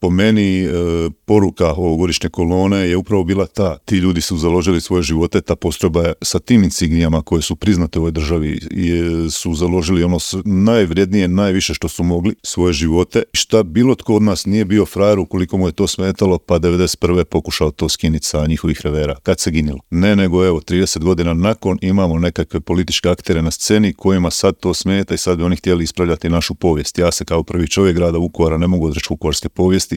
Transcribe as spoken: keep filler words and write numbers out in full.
po meni e, poruka ovogodišnje kolone je upravo bila ta. Ti ljudi su založili svoje živote, ta postrojba je sa tim insignijama koje su priznate u ovoj državi je, su založili ono najvrijednije, najviše što su mogli, svoje živote. Šta bilo tko od nas nije bio frajer ukoliko mu je to smetalo, pa devedeset prve pokušao to skiniti sa njihovih revera. Kad se ginilo? Ne, nego evo, trideset godina nakon imamo nekakve političke aktere na sceni kojima sad to smeta i sad bi oni htjeli ispravljati našu povijest. Ja se kao prvi čovjek grada Vukovara ne mogu odreći vukovarske povijesti